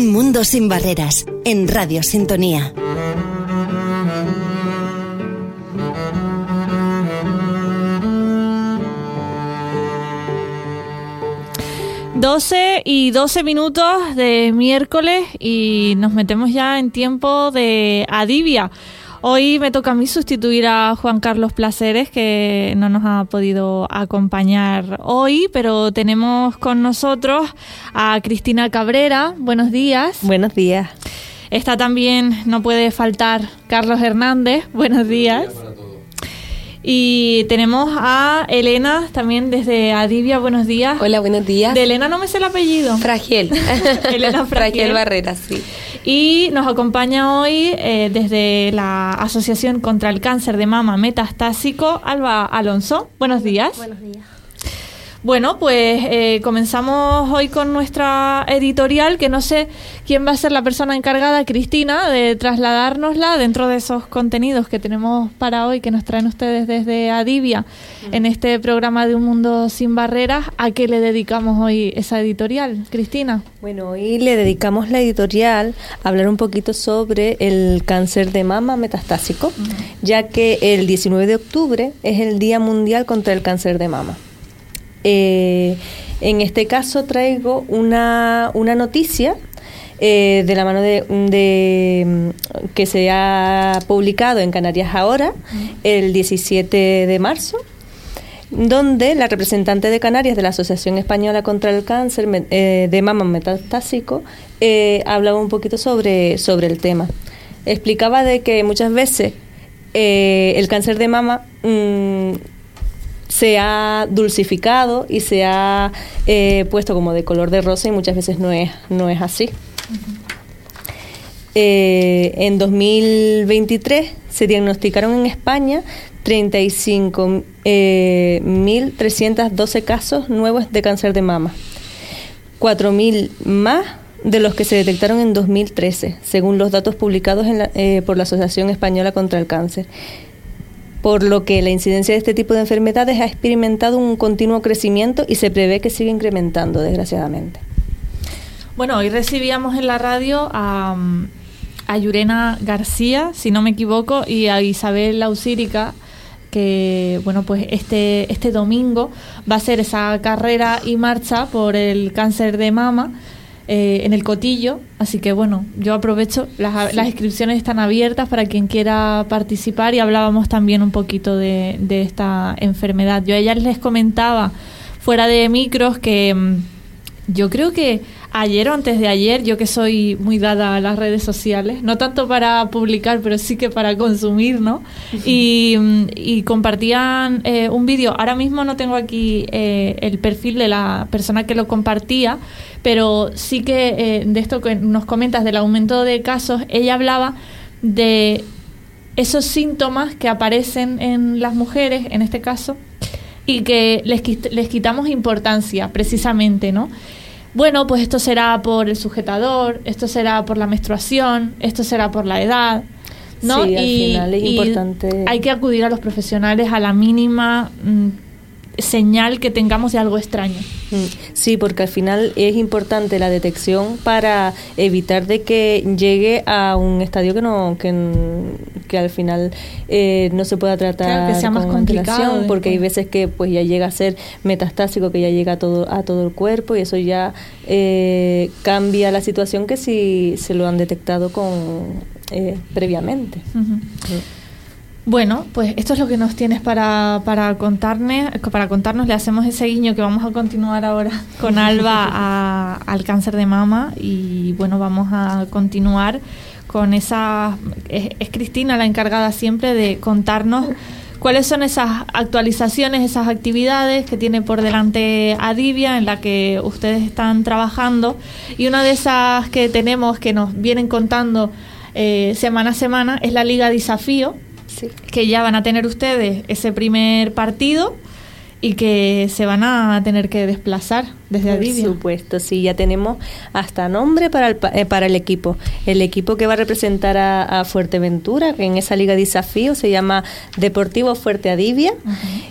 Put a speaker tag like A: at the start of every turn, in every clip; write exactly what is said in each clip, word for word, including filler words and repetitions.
A: Un mundo sin barreras, en Radio Sintonía.
B: doce y doce minutos de miércoles y nos metemos ya en tiempo de Adivia. Hoy me toca a mí sustituir a Juan Carlos Placeres, que no nos ha podido acompañar hoy, pero tenemos con nosotros a Cristina Cabrera. Buenos días.
C: Buenos días.
B: Está también, no puede faltar, Carlos Hernández. Buenos días. Buenos días para todos. Y tenemos a Elena también desde Adivia. Buenos días.
D: Hola, buenos días.
B: De Elena no me sé el apellido.
D: Fragiel.
B: Elena Fragiel.
D: Fragiel Barreras, sí.
B: Y nos acompaña hoy eh, desde la Asociación contra el Cáncer de Mama Metastásico, Alba Alonso. Buenos días.
E: Buenos días.
B: Bueno, pues eh, comenzamos hoy con nuestra editorial, que no sé quién va a ser la persona encargada, Cristina, de trasladárnosla dentro de esos contenidos que tenemos para hoy, que nos traen ustedes desde Adivia, uh-huh. en este programa de Un Mundo Sin Barreras. ¿A qué le dedicamos hoy esa editorial, Cristina?
C: Bueno, hoy le dedicamos la editorial a hablar un poquito sobre el cáncer de mama metastásico, uh-huh. ya que el diecinueve de octubre es el Día Mundial contra el Cáncer de Mama. Eh, en este caso traigo una, una noticia eh, de la mano de, de que se ha publicado en Canarias Ahora, uh-huh. el diecisiete de marzo, donde la representante de Canarias de la Asociación Española contra el Cáncer eh, de Mama Metastásico eh, hablaba un poquito sobre, sobre el tema. Explicaba de que muchas veces eh, el cáncer de mama mmm, se ha dulcificado y se ha eh, puesto como de color de rosa, y muchas veces no es, no es así. Uh-huh. Eh, en dos mil veintitrés se diagnosticaron en España treinta y cinco mil trescientos doce casos nuevos de cáncer de mama, cuatro mil más de los que se detectaron en dos mil trece, según los datos publicados en la, eh, por la Asociación Española contra el Cáncer. Por lo que la incidencia de este tipo de enfermedades ha experimentado un continuo crecimiento y se prevé que siga incrementando, desgraciadamente.
B: Bueno, hoy recibíamos en la radio a, a Yurena García, si no me equivoco, y a Isabel Lausírica, que bueno, pues este, este domingo va a ser esa carrera y marcha por el cáncer de mama Eh, en el Cotillo, así que bueno, yo aprovecho, las, sí. las inscripciones están abiertas para quien quiera participar, y hablábamos también un poquito de, de esta enfermedad. Yo a ellas les comentaba fuera de micros que mmm, yo creo que ayer o antes de ayer, yo que soy muy dada a las redes sociales, no tanto para publicar, pero sí que para consumir, ¿no? Uh-huh. Y, y compartían eh, un vídeo. Ahora mismo no tengo aquí eh, el perfil de la persona que lo compartía, pero sí que eh, de esto que nos comentas del aumento de casos, ella hablaba de esos síntomas que aparecen en las mujeres, en este caso, y que les, les quitamos importancia, precisamente, ¿no? Bueno, pues esto será por el sujetador, esto será por la menstruación, esto será por la edad, ¿no?
C: Sí, al
B: y,
C: final es
B: y
C: importante.
B: Hay que acudir a los profesionales a la mínima mmm, señal que tengamos de algo extraño.
C: Sí, porque al final es importante la detección para evitar de que llegue a un estadio que no que, que al final eh, no se pueda tratar,
B: claro, que sea más complicado,
C: porque hay veces que pues ya llega a ser metastásico, que ya llega a todo a todo el cuerpo, y eso ya eh, cambia la situación que si se lo han detectado con eh, previamente.
B: Uh-huh. Sí. Bueno, pues esto es lo que nos tienes para, para contarnos, para contarnos. Le hacemos ese guiño que vamos a continuar ahora con Alba a, al cáncer de mama, y bueno, vamos a continuar con esa... Es, es Cristina la encargada siempre de contarnos cuáles son esas actualizaciones, esas actividades que tiene por delante Adivia, en la que ustedes están trabajando, y una de esas que tenemos, que nos vienen contando eh, semana a semana, es la Liga Desafío. Sí. Que ya van a tener ustedes ese primer partido y que se van a tener que desplazar desde Adivia.
C: Por supuesto, sí, ya tenemos hasta nombre para el, eh, para el equipo. El equipo que va a representar a, a Fuerteventura, que en esa Liga Desafío se llama Deportivo Fuerte Adivia. Uh-huh.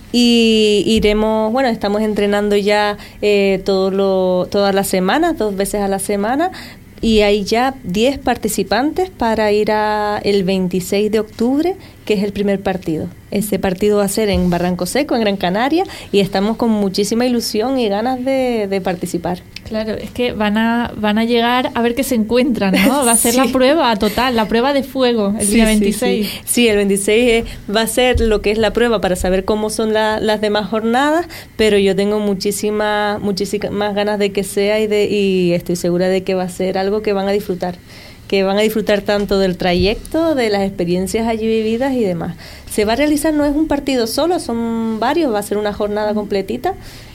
C: Y iremos, bueno, estamos entrenando ya eh, todo lo, todas las semanas, dos veces a la semana, y hay ya diez participantes para ir a el veintiséis de octubre, que es el primer partido. Ese partido va a ser en Barranco Seco, en Gran Canaria, y estamos con muchísima ilusión y ganas de, de participar.
B: Claro, es que van a van a llegar a ver qué se encuentran, ¿no? Va a ser sí. la prueba total, la prueba de fuego, el sí, día veintiséis.
C: Sí, sí. sí, el veintiséis es, va a ser lo que es la prueba para saber cómo son la, las demás jornadas, pero yo tengo muchísimas muchísimas ganas de que sea y, de, y estoy segura de que va a ser algo que van a disfrutar. que van a disfrutar tanto del trayecto, de las experiencias allí vividas y demás. Se va a realizar, no es un partido solo, son varios, va a ser una jornada completita.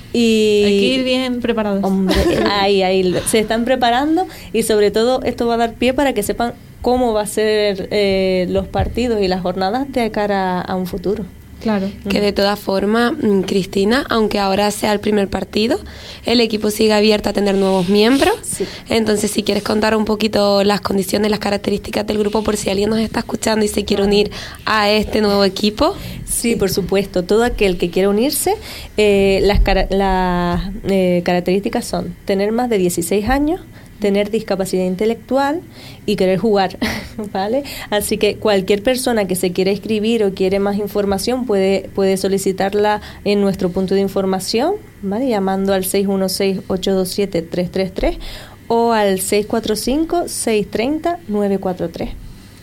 C: Y
B: hay que ir bien preparados.
C: Hombre, ahí, ahí, se están preparando y sobre todo esto va a dar pie para que sepan cómo va a ser eh, los partidos y las jornadas de cara a un futuro.
B: Claro.
D: Que de todas formas, Cristina, aunque ahora sea el primer partido, el equipo sigue abierto a tener nuevos miembros. Sí. Entonces, si quieres contar un poquito las condiciones, las características del grupo, por si alguien nos está escuchando y se quiere unir a este nuevo equipo.
C: Sí, por supuesto. Todo aquel que quiera unirse, eh, las, cara- las eh, características son tener más de dieciséis años, tener discapacidad intelectual y querer jugar, ¿vale? Así que cualquier persona que se quiera inscribir o quiere más información puede puede solicitarla en nuestro punto de información, ¿vale? Llamando al seis uno seis, ocho dos siete, tres tres tres o al seis cuatro cinco, seis tres cero, nueve cuatro tres.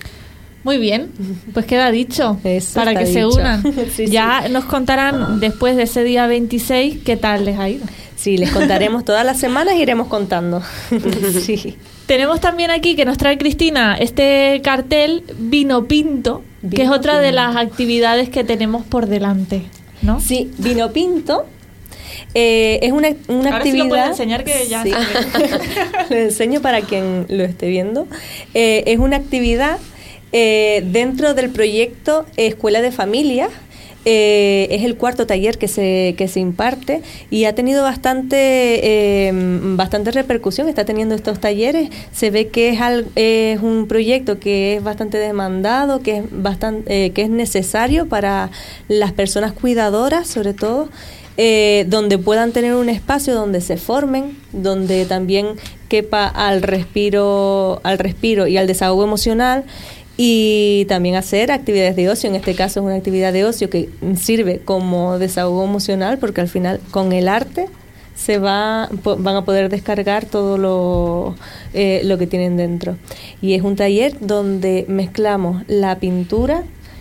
B: Muy bien, pues queda dicho.
C: Eso
B: para que
C: dicho.
B: se unan.
C: Sí,
B: ya
C: sí.
B: Nos contarán después de ese día veintiséis qué tal les ha ido.
C: Sí, les contaremos todas las semanas y iremos contando. Sí.
B: Tenemos también aquí que nos trae Cristina este cartel Vino Pinto, Vino que es otra Pinto. de las actividades que tenemos por delante, ¿no?
C: Sí, Vino Pinto eh, es una, una
B: Ahora
C: actividad...
B: sí lo puedes enseñar que ya...
C: Sí. Lo enseño para quien lo esté viendo. Eh, es una actividad eh, dentro del proyecto Escuela de Familias. Eh, es el cuarto taller que se que se imparte y ha tenido bastante eh, bastante repercusión, está teniendo estos talleres. Se ve que es, al, es un proyecto que es bastante demandado, que es bastante eh, que es necesario para las personas cuidadoras, sobre todo, eh, donde puedan tener un espacio donde se formen, donde también quepa al respiro al respiro y al desahogo emocional. Y también hacer actividades de ocio. En este caso es una actividad de ocio que sirve como desahogo emocional, porque al final con el arte se va van a poder descargar todo lo, eh, lo que tienen dentro. Y es un taller donde mezclamos la pintura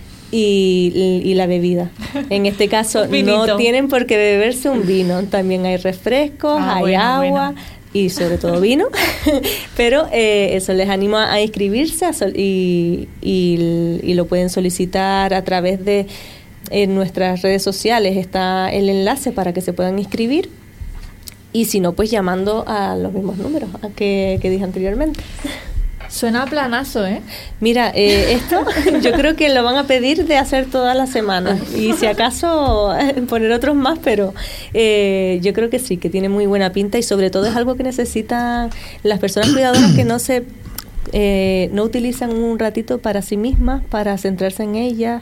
C: y, y la bebida. En este caso no tienen por qué beberse un vino. También hay refrescos, ah, hay bueno, agua... Bueno. Y sobre todo vino, pero eh, eso les anima a inscribirse a sol- y, y, y lo pueden solicitar a través de en nuestras redes sociales, está el enlace para que se puedan inscribir, y si no, pues llamando a los mismos números que, que dije anteriormente.
B: Suena a planazo, ¿eh?
C: Mira, eh, esto yo creo que lo van a pedir de hacer todas las semanas y si acaso poner otros más, pero eh, yo creo que sí, que tiene muy buena pinta y sobre todo es algo que necesitan las personas cuidadoras que no se eh, no utilizan un ratito para sí mismas, para centrarse en ellas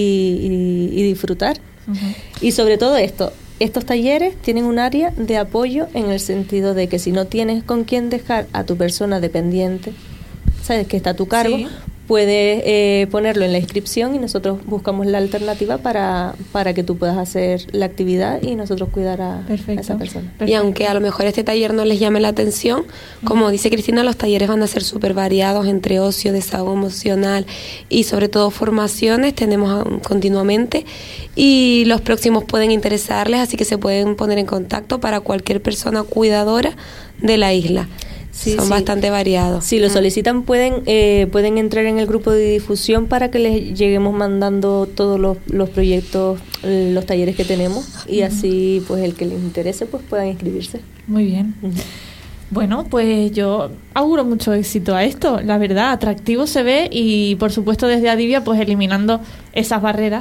C: y, y, y disfrutar. Uh-huh. Y sobre todo esto, estos talleres tienen un área de apoyo en el sentido de que si no tienes con quién dejar a tu persona dependiente, sabes que está a tu cargo, sí. puedes eh, ponerlo en la inscripción y nosotros buscamos la alternativa para, para que tú puedas hacer la actividad y nosotros cuidar a, a esa persona.
D: Perfecto. Y aunque a lo mejor este taller no les llame la atención, como uh-huh. dice Cristina, los talleres van a ser súper variados entre ocio, desahogo emocional y sobre todo formaciones, tenemos continuamente y los próximos pueden interesarles, así que se pueden poner en contacto para cualquier persona cuidadora de la isla. Sí, Son sí. bastante variados.
C: Si lo solicitan, pueden eh, pueden entrar en el grupo de difusión para que les lleguemos mandando todos los, los proyectos, los talleres que tenemos y uh-huh. así pues el que les interese pues puedan inscribirse.
B: Muy bien. Uh-huh. Bueno, pues yo auguro mucho éxito a esto, la verdad, atractivo se ve y por supuesto desde Adivia pues eliminando esas barreras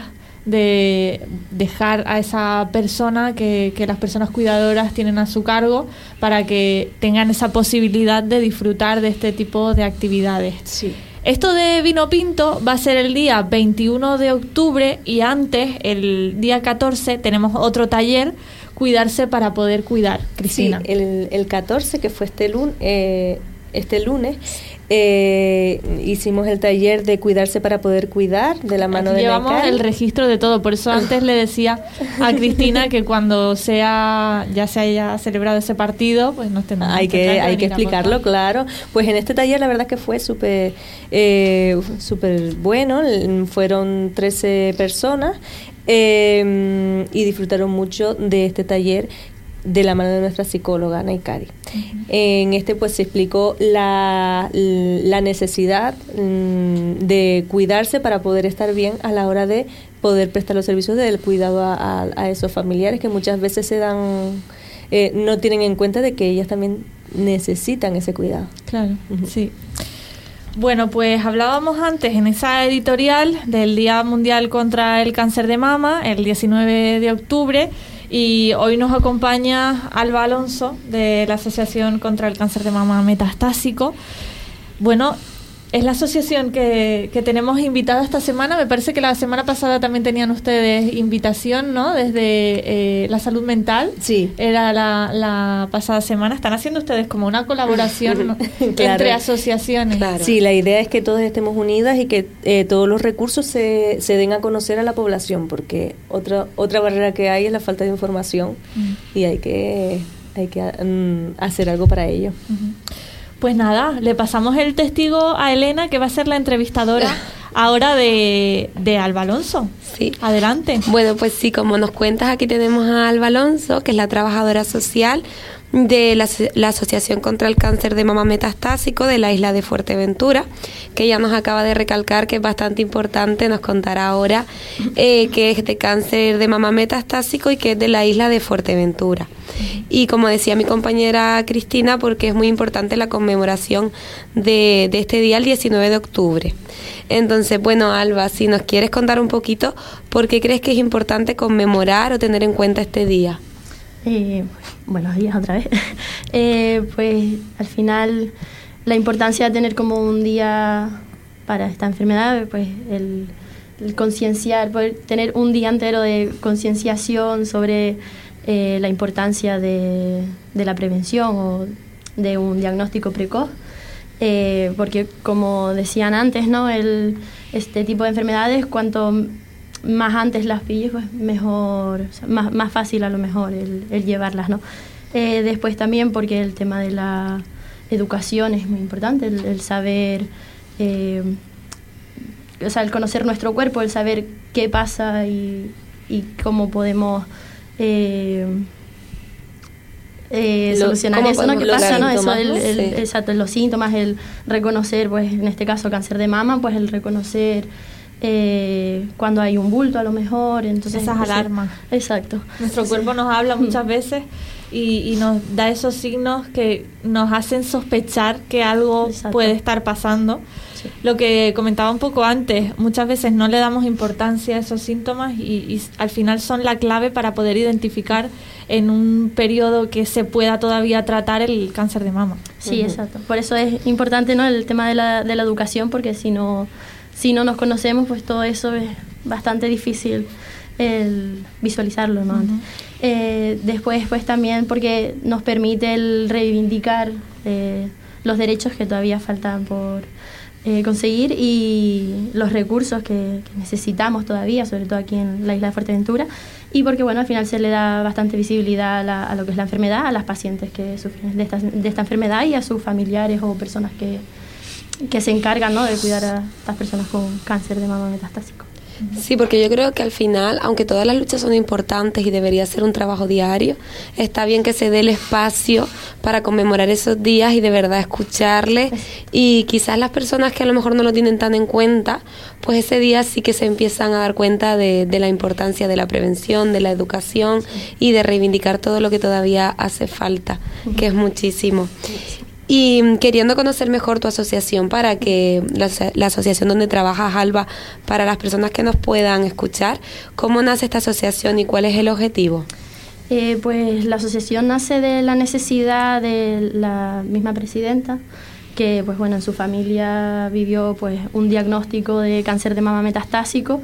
B: de dejar a esa persona que, que las personas cuidadoras tienen a su cargo para que tengan esa posibilidad de disfrutar de este tipo de actividades.
C: Sí.
B: Esto de Vino Pinto va a ser el día veintiuno de octubre y antes, el día catorce, tenemos otro taller, Cuidarse para poder cuidar. Cristina.
C: Sí, el, el catorce, que fue este lunes, eh, este lunes. Eh, hicimos el taller de cuidarse para poder cuidar, de la mano
B: Aquí
C: de
B: llevamos
C: Naikari.
B: el registro de todo, por eso antes le decía a Cristina que cuando sea ya se haya celebrado ese partido, pues nos tendrán
C: hay que,
B: que
C: hay que explicarlo, claro. Pues en este taller la verdad que fue súper eh, súper bueno, fueron trece personas eh, y disfrutaron mucho de este taller de la mano de nuestra psicóloga Naikari. Uh-huh. En este pues se explicó la, la necesidad mm, de cuidarse para poder estar bien a la hora de poder prestar los servicios del cuidado a, a, a esos familiares que muchas veces se dan, eh, no tienen en cuenta de que ellas también necesitan ese cuidado.
B: Claro, uh-huh. Sí. Bueno, pues hablábamos antes en esa editorial del Día Mundial contra el Cáncer de Mama, el diecinueve de octubre, y hoy nos acompaña Alba Alonso de la Asociación contra el Cáncer de Mama Metastásico. Bueno, es la asociación que, que tenemos invitada esta semana. Me parece que la semana pasada también tenían ustedes invitación, ¿no? Desde eh, la salud mental.
C: Sí.
B: Era la, la pasada semana. Están haciendo ustedes como una colaboración
C: claro.
B: entre asociaciones.
C: Claro. Sí, la idea es que todos estemos unidas y que eh, todos los recursos se, se den a conocer a la población, porque otra otra barrera que hay es la falta de información mm. y hay que, hay que um, hacer algo para ello.
B: Uh-huh. Pues nada, le pasamos el testigo a Elena, que va a ser la entrevistadora ahora de, de Alba Alonso.
D: Sí.
B: Adelante.
D: Bueno, pues sí, como nos cuentas, aquí tenemos a Alba Alonso, que es la trabajadora social de la, la Asociación contra el Cáncer de Mama Metastásico de la isla de Fuerteventura, que ya nos acaba de recalcar que es bastante importante, nos contará ahora eh, que es de cáncer de mama metastásico y que es de la isla de Fuerteventura. Y como decía mi compañera Cristina, porque es muy importante la conmemoración de, de este día, el diecinueve de octubre. Entonces, bueno, Alba, si nos quieres contar un poquito, ¿por qué crees que es importante conmemorar o tener en cuenta este día?
E: Eh, buenos días otra vez. eh, pues al final la importancia de tener como un día para esta enfermedad, pues el, el concienciar, poder tener un día entero de concienciación sobre eh, la importancia de, de la prevención o de un diagnóstico precoz, eh, porque como decían antes, ¿no? El, este tipo de enfermedades, cuanto más antes las pilles, pues mejor, o sea, más, más fácil a lo mejor el, el llevarlas, ¿no? Eh, después también porque el tema de la educación es muy importante, el, el saber, eh, o sea, el conocer nuestro cuerpo, el saber qué pasa y, y cómo podemos eh, eh,
C: Lo,
E: solucionar eso, ¿no? ¿Qué pasa, no? Eso, el, el,
C: sí.
E: exacto, los síntomas, el reconocer, pues en este caso cáncer de mama, pues el reconocer Eh, cuando hay un bulto a lo mejor, entonces
B: esas
E: entonces,
B: alarmas.
E: Exacto.
B: Nuestro sí. cuerpo nos habla muchas veces y, y nos da esos signos que nos hacen sospechar que algo Exacto. puede estar pasando. Sí. Lo que comentaba un poco antes, muchas veces no le damos importancia a esos síntomas y, y al final son la clave para poder identificar en un periodo que se pueda todavía tratar el cáncer de mama.
E: Sí, uh-huh. exacto. Por eso es importante, ¿no?, el tema de la, de la educación, porque si no Si no nos conocemos, pues todo eso es bastante difícil el visualizarlo, ¿no? Uh-huh. Eh, después, pues también porque nos permite el reivindicar eh, los derechos que todavía faltan por eh, conseguir y los recursos que, que necesitamos todavía, sobre todo aquí en la isla de Fuerteventura, y porque, bueno, al final se le da bastante visibilidad a, la, a lo que es la enfermedad, a las pacientes que sufren de esta, de esta enfermedad y a sus familiares o personas que que se encargan, ¿no?, de cuidar a estas personas con cáncer de mama metastásico.
D: Sí, porque yo creo que al final, aunque todas las luchas son importantes y debería ser un trabajo diario, está bien que se dé el espacio para conmemorar esos días y de verdad escucharles, y quizás las personas que a lo mejor no lo tienen tan en cuenta, pues ese día sí que se empiezan a dar cuenta de, de la importancia de la prevención, de la educación y de reivindicar todo lo que todavía hace falta, que es muchísimo. Y queriendo conocer mejor tu asociación, para que la, la asociación donde trabajas, Alba, para las personas que nos puedan escuchar, ¿cómo nace esta asociación y cuál es el objetivo?
E: Eh, pues la asociación nace de la necesidad de la misma presidenta, que pues bueno, en su familia vivió pues un diagnóstico de cáncer de mama metastásico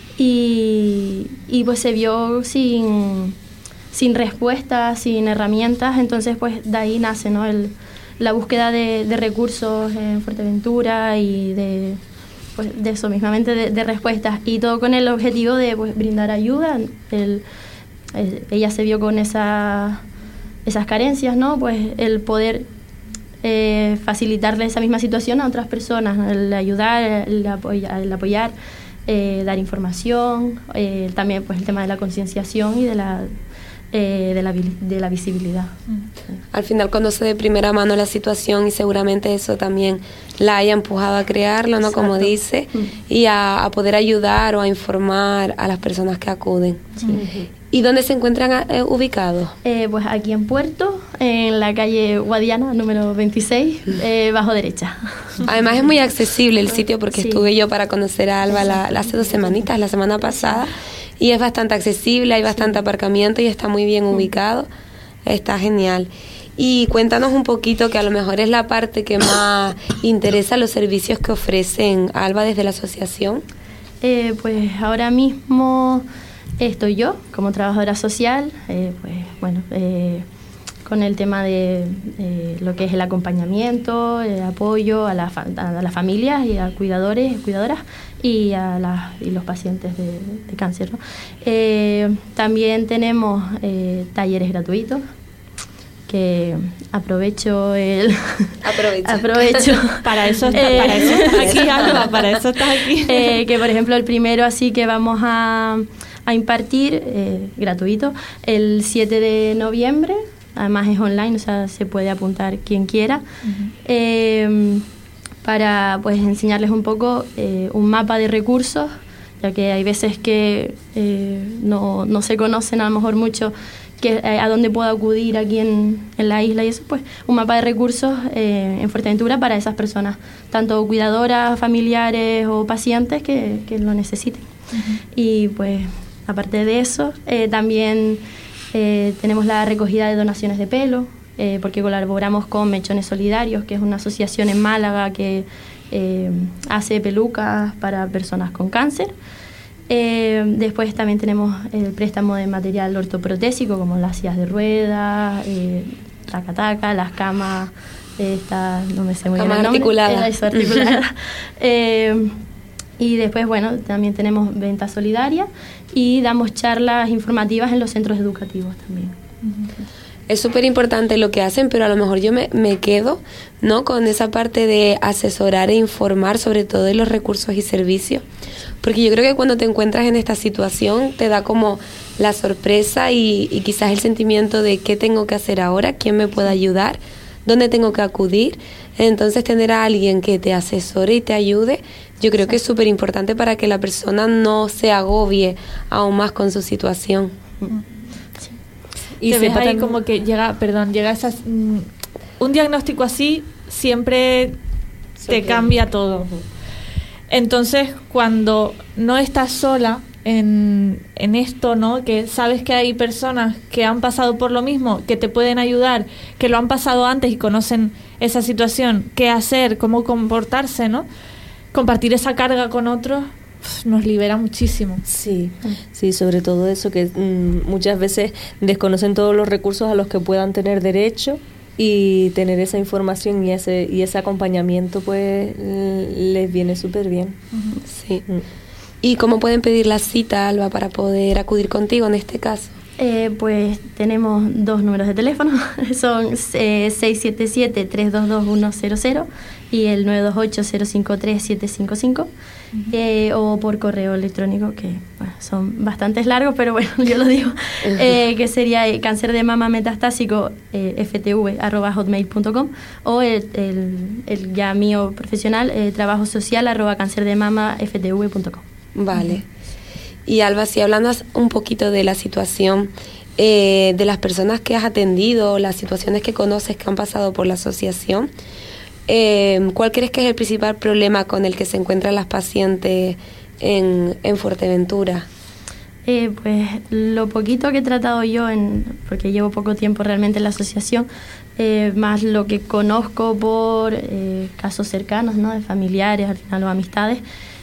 E: y, y pues se vio sin, sin respuestas, sin herramientas, entonces pues de ahí nace, ¿no?, el la búsqueda de, de recursos en Fuerteventura y de, pues, de eso mismamente, de, de respuestas, y todo con el objetivo de pues, brindar ayuda. El, el, ella se vio con esa, esas carencias, ¿no? Pues el poder eh, facilitarle esa misma situación a otras personas, el ayudar, el apoyar, el apoyar eh, dar información, eh, también pues el tema de la concienciación y de la Eh, de, la, de la visibilidad.
D: Al final conoce de primera mano la situación y seguramente eso también la haya empujado a crearlo, ¿no? Exacto. Como dice, mm. y a, a poder ayudar o a informar a las personas que acuden. Sí. Uh-huh. ¿Y dónde se encuentran eh, ubicados?
E: Eh, pues aquí en Puerto, en la calle Guadiana, número veintiséis, eh, bajo derecha.
D: Además es muy accesible el sitio porque sí. estuve yo para conocer a Alba la, la hace dos semanitas, la semana pasada, y es bastante accesible, hay bastante aparcamiento y está muy bien ubicado, está genial. Y cuéntanos un poquito, que a lo mejor es la parte que más interesa, los servicios que ofrecen Alba desde la asociación.
E: Eh, pues ahora mismo estoy yo como trabajadora social, eh, pues bueno, eh, con el tema de eh, lo que es el acompañamiento, el apoyo a, la fa- a las familias y a cuidadores, cuidadoras y a las, y los pacientes de, de cáncer, ¿no? Eh, también tenemos eh, talleres gratuitos, que aprovecho el
D: aprovecho,
E: aprovecho.
B: para eso está, eh, para eso estás aquí, Alba, para eso estás aquí.
E: Eh, que por ejemplo el primero así que vamos a, a impartir eh, gratuito el siete de noviembre. Además es online, o sea, se puede apuntar quien quiera, uh-huh. eh, para pues enseñarles un poco eh, un mapa de recursos, ya que hay veces que eh, no, no se conocen a lo mejor mucho que, eh, a dónde puedo acudir aquí en, en la isla, y eso, pues un mapa de recursos eh, en Fuerteventura para esas personas, tanto cuidadoras, familiares o pacientes que, que lo necesiten. Uh-huh. Y pues aparte de eso, eh, también Eh, tenemos la recogida de donaciones de pelo, eh, porque colaboramos con Mechones Solidarios, que es una asociación en Málaga que eh, hace pelucas para personas con cáncer. Eh, después también tenemos el préstamo de material ortoprotésico, como las sillas de ruedas, eh, taca-taca, las camas, eh, estas, no me sé muy bien el nombre.
D: Articulada.
E: Eso, articulada. eh, Y después, bueno, también tenemos venta solidaria y damos charlas informativas en los centros educativos también.
D: Es súper importante lo que hacen, pero a lo mejor yo me, me quedo, ¿no?, con esa parte de asesorar e informar sobre todo de los recursos y servicios. Porque yo creo que cuando te encuentras en esta situación te da como la sorpresa y, y quizás el sentimiento de qué tengo que hacer ahora, quién me puede ayudar, dónde tengo que acudir. Entonces tener a alguien que te asesore y te ayude, yo creo que es súper importante para que la persona no se agobie aún más con su situación.
B: Sí. Y te ves ahí como que llega, perdón, llega esas, mm, un diagnóstico así siempre te cambia todo. Entonces cuando no estás sola en, en esto, ¿no?, que sabes que hay personas que han pasado por lo mismo, que te pueden ayudar, que lo han pasado antes y conocen esa situación, qué hacer, cómo comportarse, ¿no? Compartir esa carga con otros nos libera muchísimo.
C: Sí, sí, sobre todo eso, que mm, muchas veces desconocen todos los recursos a los que puedan tener derecho, y tener esa información y ese y ese acompañamiento pues les viene súper bien.
D: Uh-huh. Sí. Mm. ¿Y cómo pueden pedir la cita, Alba, para poder acudir contigo en este caso?
E: Eh, pues tenemos dos números de teléfono, son eh, seis siete siete, tres dos dos, uno cero cero y el nueve dos ocho, cero cinco tres, siete cinco cinco, uh-huh. eh, o por correo electrónico, que bueno, son bastante largos, pero bueno, yo lo digo, eh, que sería eh, cáncer de mama metastásico eh, f t v arroba hotmail punto com, o el, el, el ya mío profesional, eh, trabajo social arroba cáncer de mama f t v punto com.
D: Vale. Y Alba, si hablando un poquito de la situación eh, de las personas que has atendido, las situaciones que conoces que han pasado por la asociación, eh, ¿cuál crees que es el principal problema con el que se encuentran las pacientes en, en Fuerteventura?
E: Eh, pues lo poquito que he tratado yo, en, porque llevo poco tiempo realmente en la asociación, eh, más lo que conozco por eh, casos cercanos, ¿no?, de familiares, al final, o amistades.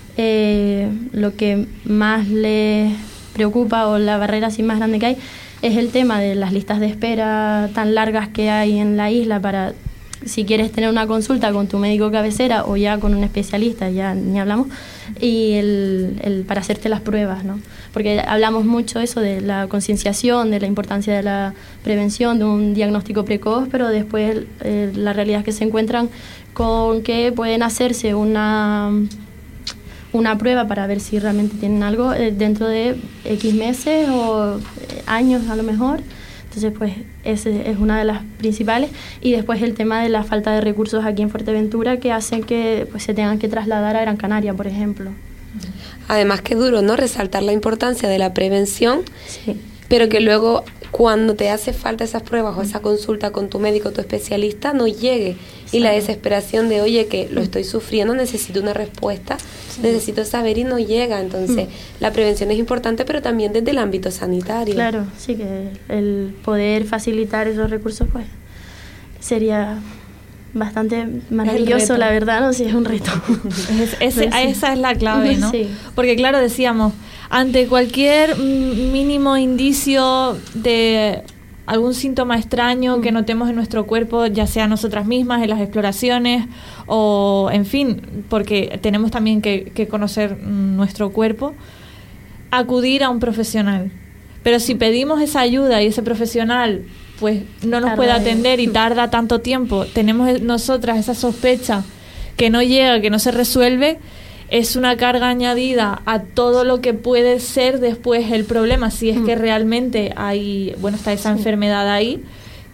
E: Eh, lo que más les preocupa, o la barrera así más grande que hay, es el tema de las listas de espera tan largas que hay en la isla para si quieres tener una consulta con tu médico cabecera o ya con un especialista, ya ni hablamos, y el, el para hacerte las pruebas, ¿no? Porque hablamos mucho eso de la concienciación, de la importancia de la prevención, de un diagnóstico precoz, pero después eh, la realidad es que se encuentran con que pueden hacerse una, una prueba para ver si realmente tienen algo eh, dentro de X meses o eh, años a lo mejor. Entonces, pues, ese es una de las principales. Y después el tema de la falta de recursos aquí en Fuerteventura, que hacen que pues, se tengan que trasladar a Gran Canaria, por ejemplo.
D: Además, que duro, ¿no? Resaltar la importancia de la prevención,
E: Sí.
D: pero que luego, cuando te hace falta esas pruebas o esa consulta con tu médico, tu especialista, no llegue. Y la desesperación de, oye, que lo estoy sufriendo, necesito una respuesta, sí. necesito saber y no llega. Entonces, mm. la prevención es importante, pero también desde el ámbito sanitario.
E: Claro, sí, que el poder facilitar esos recursos, pues, sería bastante maravilloso, la verdad, no, sí, es un reto.
B: Es, ese, sí. Esa es la clave, ¿no?
E: Sí.
B: Porque, claro, decíamos, ante cualquier mínimo indicio de algún síntoma extraño mm. que notemos en nuestro cuerpo, ya sea nosotras mismas, en las exploraciones, o en fin, porque tenemos también que, que conocer nuestro cuerpo, acudir a un profesional. Pero si pedimos esa ayuda y ese profesional pues no nos puede atender y tarda tanto tiempo, tenemos nosotras esa sospecha que no llega, que no se resuelve, es una carga añadida a todo lo que puede ser después el problema, si es mm. que realmente hay, bueno, está esa sí. enfermedad ahí,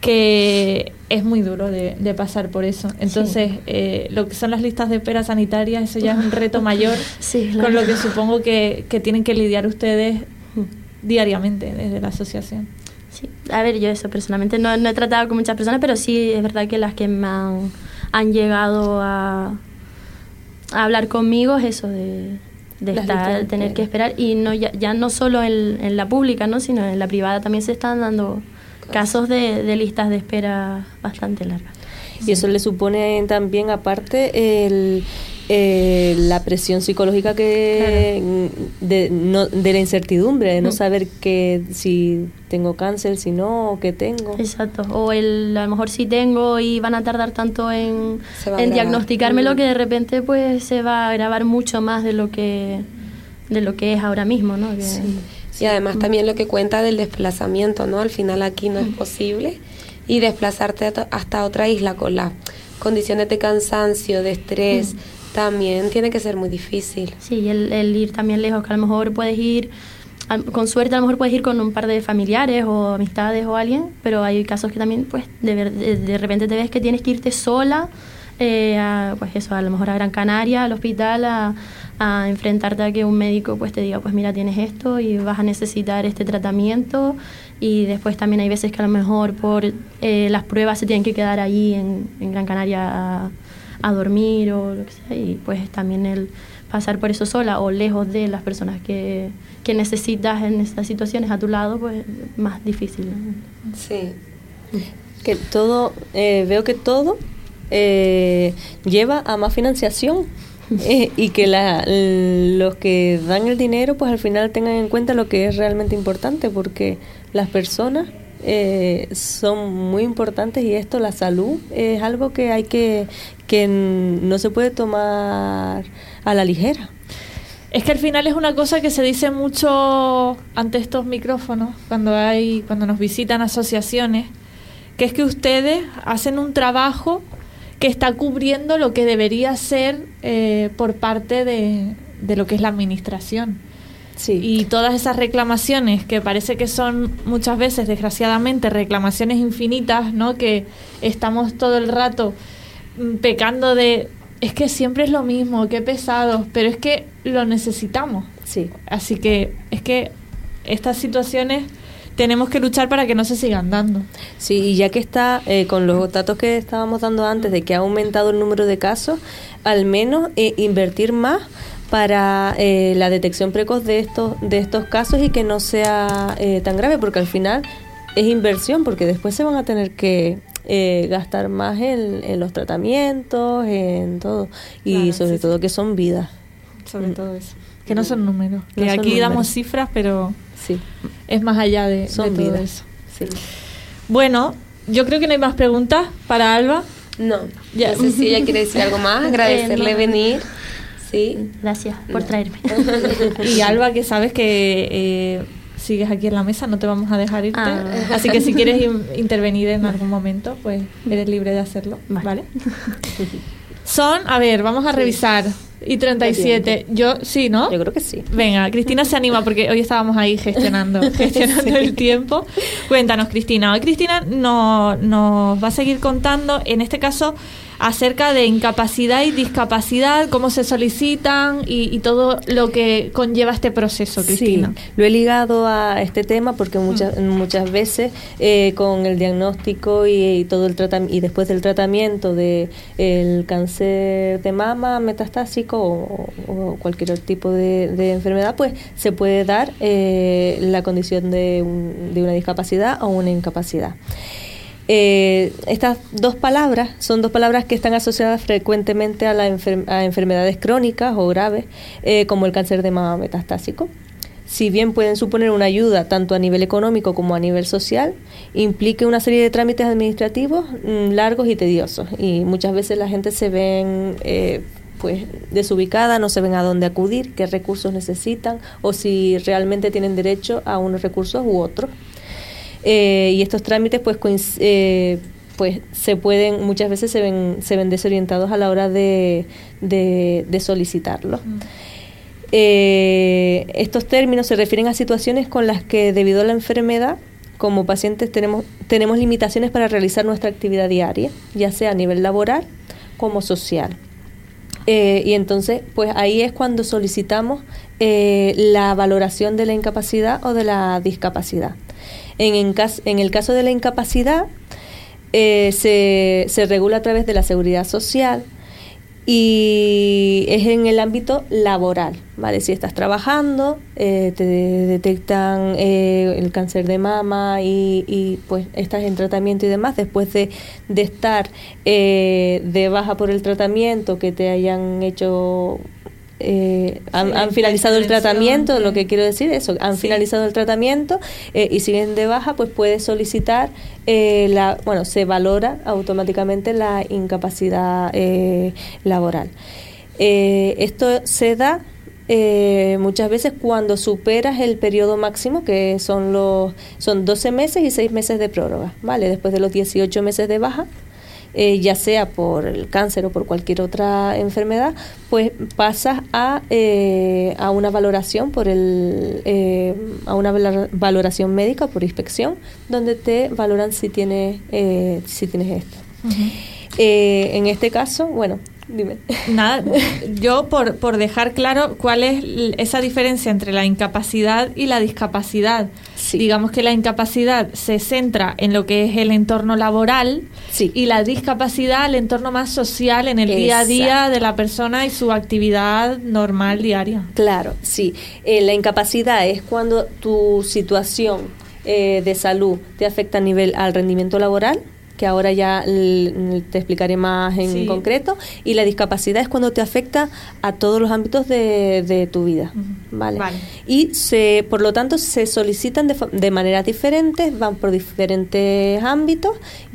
B: que es muy duro de, de pasar por eso. Entonces, sí. eh, lo que son las listas de espera sanitarias, eso ya es un reto mayor,
E: sí, claro.
B: con lo que supongo que, que tienen que lidiar ustedes mm. diariamente desde la asociación.
E: Sí, a ver, yo eso personalmente no, no he tratado con muchas personas, pero sí es verdad que las que me han, han llegado a, a hablar conmigo es eso de, de estar, tener que esperar, y no ya, ya no solo en, en la pública, ¿no? Sino en la privada también se están dando casos de, de listas de espera bastante largas.
C: Y eso le supone también, aparte, el, eh, la presión psicológica que claro. de, no, de la incertidumbre, de no mm. saber que si tengo cáncer, si no, o qué tengo.
E: Exacto. O el, a lo mejor sí tengo y van a tardar tanto en, en diagnosticármelo, que de repente pues se va a agravar mucho más de lo que de lo que es ahora mismo, ¿no? Que,
D: sí. Y además mm. también lo que cuenta del desplazamiento, ¿no? Al final aquí no es posible. Y desplazarte hasta otra isla con las condiciones de cansancio, de estrés, mm. también tiene que ser muy difícil.
E: Sí, el, el ir también lejos, que a lo mejor puedes ir, con suerte a lo mejor puedes ir con un par de familiares o amistades o alguien, pero hay casos que también pues de, de, de repente te ves que tienes que irte sola, eh, a, pues eso, a lo mejor a Gran Canaria, al hospital, a, a enfrentarte a que un médico pues te diga, pues mira, tienes esto y vas a necesitar este tratamiento. Y después también hay veces que a lo mejor por eh, las pruebas se tienen que quedar allí en, en Gran Canaria a, a dormir o lo que sea, y pues también el pasar por eso sola o lejos de las personas que, que necesitas en estas situaciones a tu lado, pues más difícil, ¿no?
D: Sí.
C: Que todo, eh, veo que todo eh, lleva a más financiación. Eh, y que la, los que dan el dinero pues al final tengan en cuenta lo que es realmente importante, porque las personas eh, son muy importantes, y esto, la salud, es algo que hay que que no se puede tomar a la ligera.
B: Es que al final es una cosa que se dice mucho ante estos micrófonos cuando hay cuando nos visitan asociaciones, que es que ustedes hacen un trabajo que está cubriendo lo que debería ser eh, por parte de, de lo que es la administración.
C: Sí.
B: Y todas esas reclamaciones, que parece que son muchas veces, desgraciadamente, reclamaciones infinitas, ¿no? Que estamos todo el rato mm, pecando de, es que siempre es lo mismo, qué pesados, pero es que lo necesitamos.
C: Sí.
B: Así que es que estas situaciones tenemos que luchar para que no se sigan dando.
C: Sí, y ya que está, eh, con los datos que estábamos dando antes, de que ha aumentado el número de casos, al menos eh, invertir más para eh, la detección precoz de estos de estos casos, y que no sea eh, tan grave, porque al final es inversión, porque después se van a tener que eh, gastar más en, en los tratamientos, en todo, y claro, sobre sí, todo sí. que son vidas.
B: Sobre mm. todo eso. Que no son números. No que son aquí
C: números.
B: Damos cifras, pero
C: sí.
B: es más allá de,
C: son
B: de todo
C: vidas.
B: eso.
C: Sí.
B: Bueno, yo creo que no hay más preguntas para Alba.
D: No,
B: Ya.
D: no sé si ella quiere decir algo más, agradecerle
E: Eh, no.
D: venir. Sí.
E: Gracias por
D: No.
E: traerme.
B: Y Alba, que sabes que eh, sigues aquí en la mesa, no te vamos a dejar irte.
E: Ah.
B: Así que si quieres in- intervenir en algún momento, pues eres libre de hacerlo.
E: Vale.
B: ¿Vale? Son, a ver, vamos a revisar. Y treinta y siete. Yo, sí, ¿no?
C: Yo creo que sí.
B: Venga, Cristina se anima porque hoy estábamos ahí gestionando, gestionando el tiempo. Cuéntanos, Cristina. Hoy Cristina no- nos va a seguir contando, en este caso, acerca de incapacidad y discapacidad, cómo se solicitan y, y todo lo que conlleva este proceso, Cristina.
C: Sí, lo he ligado a este tema porque muchas muchas veces eh, con el diagnóstico y, y todo el tratamiento y después del tratamiento de el cáncer de mama metastásico o, o cualquier otro tipo de, de enfermedad, pues se puede dar eh, la condición de, un- de una discapacidad o una incapacidad. Eh, estas dos palabras son dos palabras que están asociadas frecuentemente a, la enfer- a enfermedades crónicas o graves, eh, como el cáncer de mama metastásico. Si bien pueden suponer una ayuda tanto a nivel económico como a nivel social, implica una serie de trámites administrativos mm, largos y tediosos. Y muchas veces la gente se ven eh, pues desubicada, no se ven a dónde acudir, qué recursos necesitan o si realmente tienen derecho a unos recursos u otros. Eh, y estos trámites pues coinc- eh, pues se pueden muchas veces se ven se ven desorientados a la hora de, de, de solicitarlos.
B: Mm.
C: Eh, estos términos se refieren a situaciones con las que debido a la enfermedad como pacientes tenemos tenemos limitaciones para realizar nuestra actividad diaria, ya sea a nivel laboral como social. Eh, y entonces, pues ahí es cuando solicitamos eh, la valoración de la incapacidad o de la discapacidad. En, en, cas- en el caso de la incapacidad, eh, se, se regula a través de la seguridad social y es en el ámbito laboral, ¿vale? Si estás trabajando, eh, te detectan eh, el cáncer de mama y, y pues estás en tratamiento y demás, después de, de estar eh, de baja por el tratamiento, que te hayan hecho... Eh, han,
B: Sí,
C: han finalizado el
B: intervención,
C: tratamiento,
B: sí.
C: lo que quiero decir es eso, han
B: Sí.
C: finalizado el tratamiento eh, y siguen de baja, pues puedes solicitar eh, la, bueno, se valora automáticamente la incapacidad eh, laboral. Eh, esto se da eh, muchas veces cuando superas el periodo máximo, que son los son doce meses y seis meses de prórroga, ¿vale? Después de los dieciocho meses de baja, Eh, ya sea por el cáncer o por cualquier otra enfermedad, pues pasas a, eh, a una valoración por el eh, a una valor- valoración médica por inspección, donde te valoran si tienes eh, si tienes esto.
B: Ujú.
C: Eh, en este caso, bueno, dime.
B: Nada, yo por, por dejar claro cuál es l- esa diferencia entre la incapacidad y la discapacidad.
C: Sí.
B: Digamos que la incapacidad se centra en lo que es el entorno laboral
C: Sí.
B: y la discapacidad el entorno más social en el día a día
C: Exacto.
B: de la persona y su actividad normal diaria.
C: Claro, sí. Eh, la incapacidad es cuando tu situación eh, de salud te afecta a nivel al rendimiento laboral, que ahora ya l- te explicaré más en
B: Sí.
C: concreto, y la discapacidad es cuando te afecta a todos los ámbitos de, de tu vida,
B: Ujú.
C: ¿vale?
B: Vale.
C: Y se, por lo tanto se solicitan de, fa- de maneras diferentes, van por diferentes ámbitos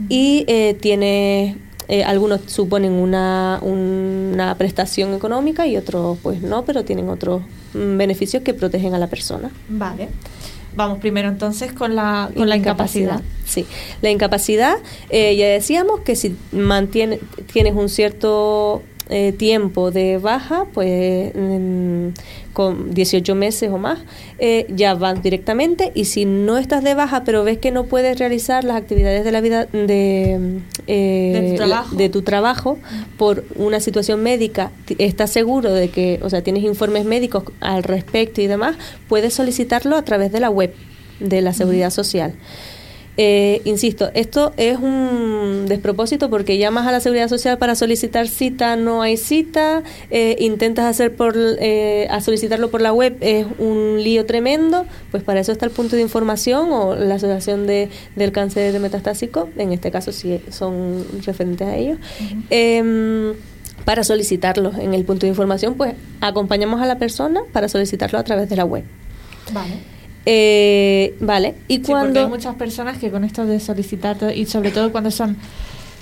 C: y eh, tiene eh, algunos suponen una, una prestación económica y otros pues no, pero tienen otros mm, beneficios que protegen a la persona.
B: Vale. Vamos primero entonces con la, con la incapacidad.
C: Sí, la incapacidad, eh, ya decíamos que si mantiene, tienes un cierto eh, tiempo de baja, pues mm, con dieciocho meses o más, eh, ya van directamente, y si no estás de baja pero ves que no puedes realizar las actividades de la vida de, eh,
B: ¿De tu trabajo?
C: la- de tu trabajo por una situación médica, t- estás seguro de que, o sea, tienes informes médicos al respecto y demás, puedes solicitarlo a través de la web de la Seguridad Social. Eh, insisto, esto es un despropósito porque llamas a la Seguridad Social para solicitar cita, no hay cita, eh, intentas hacer por eh, a solicitarlo por la web, es un lío tremendo. Pues para eso está el punto de información o la Asociación de, del Cáncer de Metastásico, en este caso sí son referentes a ellos.
B: Ujú.
C: Em, para solicitarlo en el punto de información, pues acompañamos a la persona para solicitarlo a través de la web.
B: Vale.
C: Eh, vale, y
B: Sí, porque
C: cuando...
B: hay muchas personas que con esto de solicitar todo, y sobre todo cuando son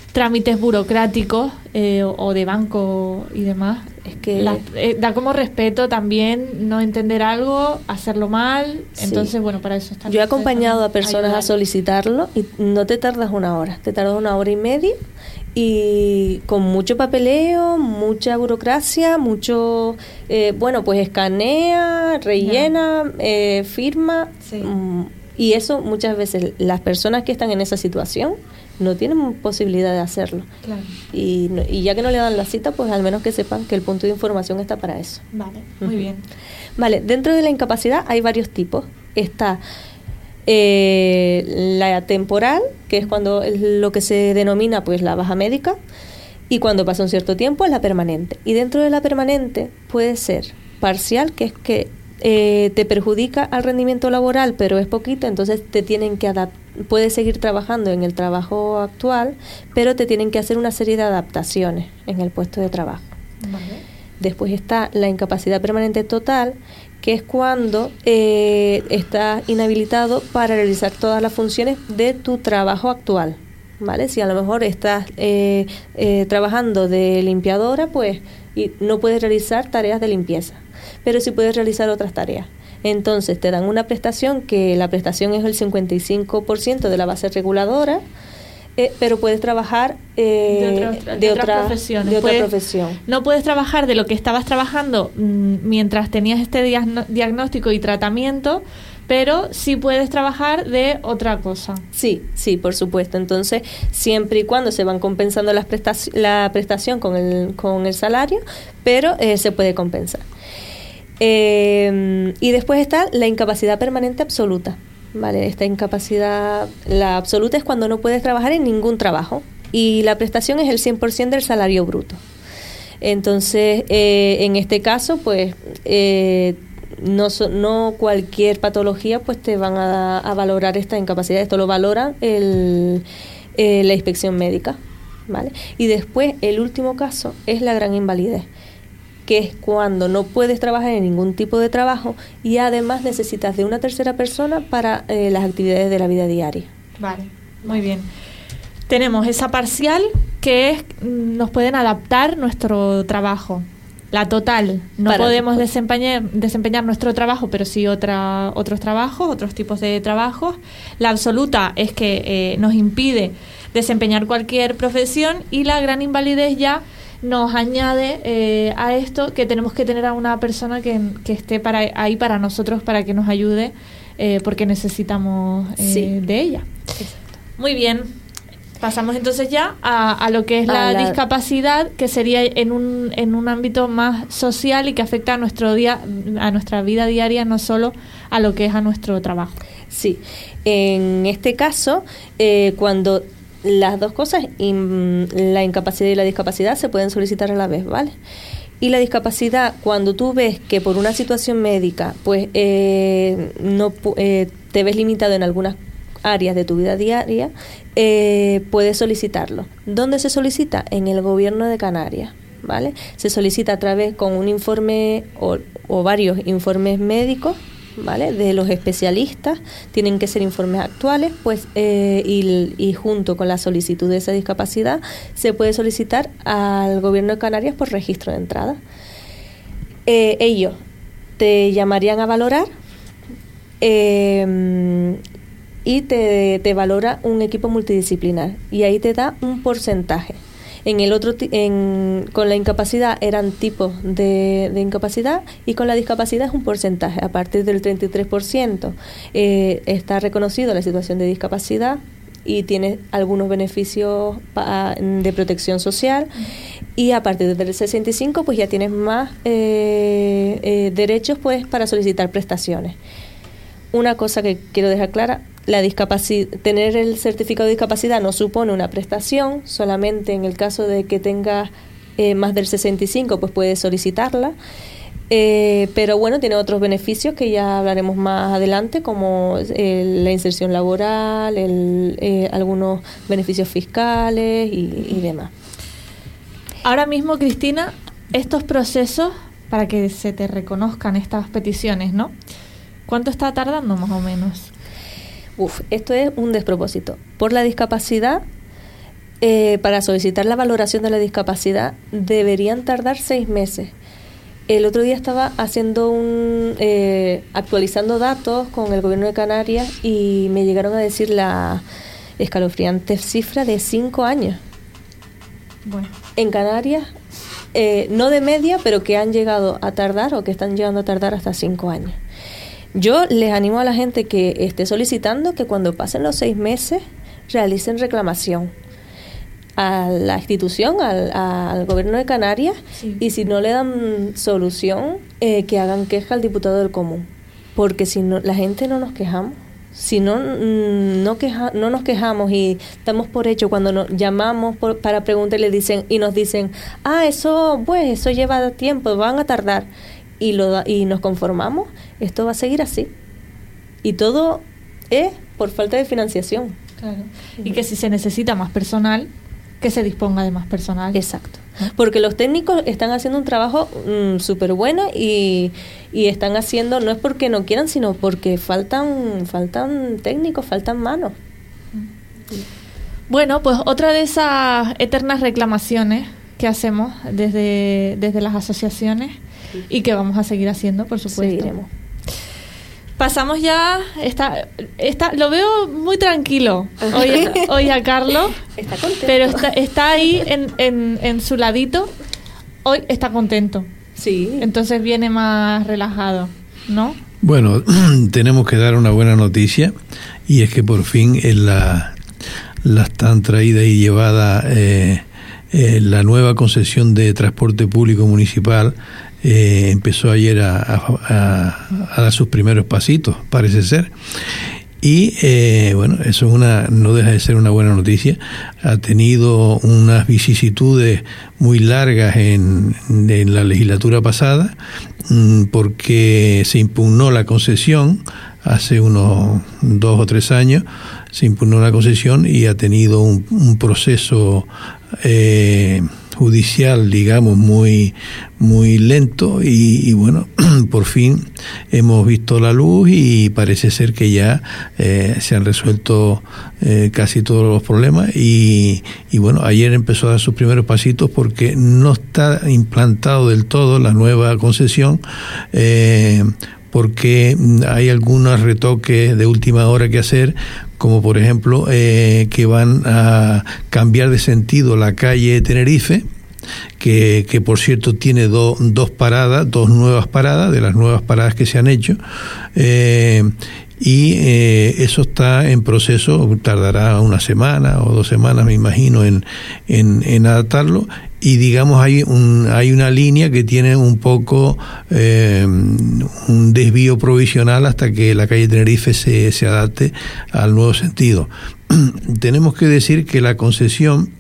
B: trámites burocráticos eh, o, o de banco y demás.
C: Es que
B: La, eh, da como respeto también no entender algo, hacerlo mal.
C: Sí.
B: Entonces, bueno, para eso está.
C: Yo he acompañado a personas
B: ayudar.
C: a solicitarlo y no te tardas una hora, te tardas una hora y media y con mucho papeleo, mucha burocracia, mucho, eh, bueno, pues escanea, rellena, eh, firma.
B: Sí.
C: mm, Y eso muchas veces las personas que están en esa situación no tienen posibilidad de hacerlo.
B: Claro.
C: Y, no- y ya que no le dan la cita, pues al menos que sepan que el punto de información está para eso.
B: Vale, muy
C: Ujú.
B: bien.
C: Vale, dentro de la incapacidad hay varios tipos. Está eh, la temporal, que es cuando es lo que se denomina pues la baja médica, y cuando pasa un cierto tiempo es la permanente. Y dentro de la permanente puede ser parcial, que es que eh, te perjudica al rendimiento laboral, pero es poquito, entonces te tienen que adaptar. Puedes seguir trabajando en el trabajo actual, pero te tienen que hacer una serie de adaptaciones en el puesto de trabajo.
B: Vale.
C: Después está la incapacidad permanente total, que es cuando eh, estás inhabilitado para realizar todas las funciones de tu trabajo actual, ¿vale? Si a lo mejor estás eh, eh, trabajando de limpiadora, pues y no puedes realizar tareas de limpieza, pero sí puedes realizar otras tareas. Entonces te dan una prestación, que la prestación es el cincuenta y cinco por ciento de la base reguladora, eh, pero puedes trabajar eh,
B: de, otra- de
C: de
B: otras
C: otra,
B: profesiones.
C: de otra
B: Puedes-
C: profesión.
B: No puedes trabajar de lo que estabas trabajando mm, mientras tenías este diagno- diagnóstico y tratamiento, pero sí puedes trabajar de otra cosa.
C: Sí, sí, por supuesto. Entonces, siempre y cuando se van compensando las prestaci- la prestación con el, con el salario, pero eh, se puede compensar. Eh, y después está la incapacidad permanente absoluta. Vale, esta incapacidad, la absoluta es cuando no puedes trabajar en ningún trabajo y la prestación es el cien por ciento del salario bruto. Entonces, eh, en este caso, pues, eh, no, so- no cualquier patología pues te van a, a valorar esta incapacidad. Esto lo valora el, eh, la inspección médica, ¿vale? Y después, el último caso es la gran invalidez, que es cuando no puedes trabajar en ningún tipo de trabajo y además necesitas de una tercera persona para eh, las actividades de la vida diaria.
B: Vale, muy bien. Tenemos esa parcial, que es mm, nos pueden adaptar nuestro trabajo. La total, no
C: Para-
B: podemos desempeñar, desempeñar nuestro trabajo, pero sí otra, otros trabajos, otros tipos de trabajos. La absoluta es que eh, nos impide desempeñar cualquier profesión, y la gran invalidez ya nos añade eh, a esto que tenemos que tener a una persona que, que esté para, ahí para nosotros, para que nos ayude, eh, porque necesitamos eh,
C: Sí.
B: de ella. Muy bien. Pasamos entonces ya a, a lo que es la,
C: A la-
B: discapacidad, que sería en un, en un ámbito más social y que afecta a nuestro día, a nuestra vida diaria, no solo a lo que es a nuestro trabajo.
C: Sí, en este caso, eh, cuando las dos cosas, in- la incapacidad y la discapacidad, se pueden solicitar a la vez, ¿vale? Y la discapacidad, cuando tú ves que por una situación médica, pues eh, no pu- eh, te ves limitado en algunas áreas de tu vida diaria, eh, puedes solicitarlo. ¿Dónde se solicita? En el Gobierno de Canarias, ¿vale? Se solicita a través con un informe o, o varios informes médicos, ¿vale? De los especialistas. Tienen que ser informes actuales, pues eh, y, y junto con la solicitud de esa discapacidad se puede solicitar al Gobierno de Canarias por registro de entrada. Eh, ellos te llamarían a valorar eh, y te, te valora un equipo multidisciplinar y ahí te da un porcentaje. En el otro ti- en, con la incapacidad eran tipos de, de incapacidad, y con la discapacidad es un porcentaje. A partir del treinta y tres por ciento eh, está reconocido la situación de discapacidad y tiene algunos beneficios pa- de protección social, y a partir del sesenta y cinco pues ya tienes más eh, eh, derechos pues para solicitar prestaciones. Una cosa que quiero dejar clara: la discapacidad, tener el certificado de discapacidad no supone una prestación. Solamente en el caso de que tengas eh, más del sesenta y cinco, pues puedes solicitarla. Eh, pero bueno, tiene otros beneficios que ya hablaremos más adelante, como eh, la inserción laboral, el, eh, algunos beneficios fiscales y, y demás.
B: Ahora mismo, Cristina, estos procesos para que se te reconozcan estas peticiones, ¿no? ¿Cuánto está tardando más o menos?
C: Uf, esto es un despropósito. Por la discapacidad, eh, para solicitar la valoración de la discapacidad deberían tardar seis meses. El otro día estaba haciendo un eh, actualizando datos con el gobierno de Canarias y me llegaron a decir la escalofriante cifra de cinco años.
B: Bueno.
C: En Canarias, eh, no de media, pero que han llegado a tardar o que están llegando a tardar hasta cinco años. Yo les animo a la gente que esté solicitando que cuando pasen los seis meses realicen reclamación a la institución, al, al gobierno de Canarias, sí. Y si no le dan solución, eh, que hagan queja al diputado del común, porque si no, la gente no nos quejamos. Si no no, queja, no nos quejamos y damos por hecho cuando nos llamamos por, para preguntar y, le dicen, y nos dicen, ah, eso pues eso lleva tiempo, van a tardar, y, lo, y nos conformamos, esto va a seguir así. Y todo es por falta de financiación.
B: Claro. Y que si se necesita más personal, que se disponga de más personal.
C: Exacto. Porque los técnicos están haciendo un trabajo mmm, súper bueno y, y están haciendo, no es porque no quieran, sino porque faltan faltan técnicos, faltan manos.
B: Bueno, pues otra de esas eternas reclamaciones que hacemos desde, desde las asociaciones y que vamos a seguir haciendo, por supuesto.
C: Seguiremos.
B: Pasamos ya, está, está, lo veo muy tranquilo hoy, hoy a Carlos,
C: está contento.
B: Pero está, está ahí en, en, en su ladito, hoy está contento.
C: Sí.
B: Entonces viene más relajado, ¿no?
F: Bueno, tenemos que dar una buena noticia, y es que por fin en la, la están traída y llevada eh, eh, la nueva concesión de transporte público municipal. Eh, empezó ayer a, a, a dar sus primeros pasitos, parece ser, y eh, bueno, eso es una, no deja de ser una buena noticia. Ha tenido unas vicisitudes muy largas en, en la legislatura pasada, porque se impugnó la concesión hace unos dos o tres años, se impugnó la concesión y ha tenido un, un proceso eh, judicial, digamos, muy muy lento, y, y bueno, por fin hemos visto la luz y parece ser que ya eh, se han resuelto eh, casi todos los problemas, y, y bueno, ayer empezó a dar sus primeros pasitos porque no está implantado del todo la nueva concesión, eh, porque hay algunos retoques de última hora que hacer, como por ejemplo eh, que van a cambiar de sentido la calle Tenerife, que, que por cierto tiene do, dos paradas, dos nuevas paradas, de las nuevas paradas que se han hecho, eh, y eh, eso está en proceso, tardará una semana o dos semanas, me imagino, en, en, en adaptarlo. Y digamos hay un hay una línea que tiene un poco eh, un desvío provisional hasta que la calle Tenerife se, se adapte al nuevo sentido. Tenemos que decir que la concesión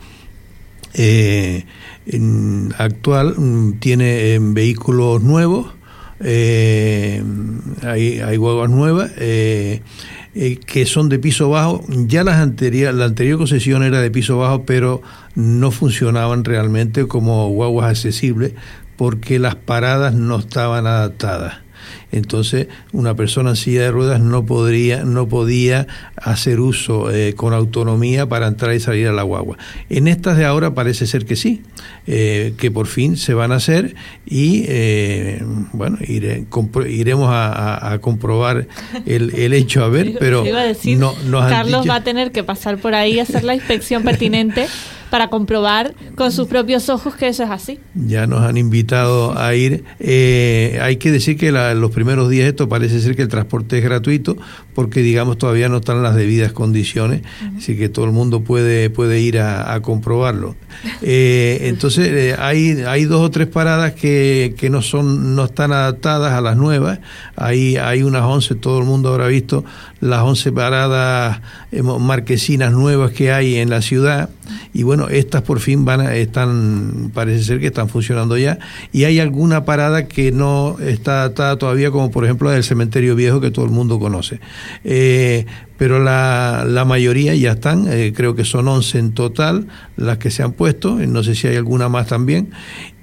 F: eh, en, actual tiene eh, vehículos nuevos, eh, hay, hay guaguas nuevas, eh, Eh, que son de piso bajo. Ya las anterior, la anterior concesión era de piso bajo, pero no funcionaban realmente como guaguas accesibles porque las paradas no estaban adaptadas. Entonces una persona en silla de ruedas no podría no podía hacer uso eh, con autonomía para entrar y salir a la guagua. En estas de ahora parece ser que sí, eh, que por fin se van a hacer, y eh, bueno, iré, compro, iremos a, a, a comprobar el, el hecho a ver, pero
B: iba a decir,
F: no, nos han
B: Carlos
F: dicho...
B: va a tener que pasar por ahí a hacer la inspección pertinente para comprobar con sus propios ojos que eso es así. Ya
F: nos han invitado a ir. Eh, hay que decir que la, los primeros días esto parece ser que el transporte es gratuito, porque digamos todavía no están las debidas condiciones, uh-huh. Así que todo el mundo puede puede ir a, a comprobarlo. Eh, entonces eh, hay hay dos o tres paradas que, que no son no están adaptadas a las nuevas. Hay hay unas once, todo el mundo habrá visto las once paradas eh, marquesinas nuevas que hay en la ciudad, y bueno, estas por fin van a, están, parece ser que están funcionando ya, y hay alguna parada que no está adaptada todavía, como por ejemplo el cementerio viejo que todo el mundo conoce, eh, pero la, la mayoría ya están, eh, creo que son once en total las que se han puesto, no sé si hay alguna más también.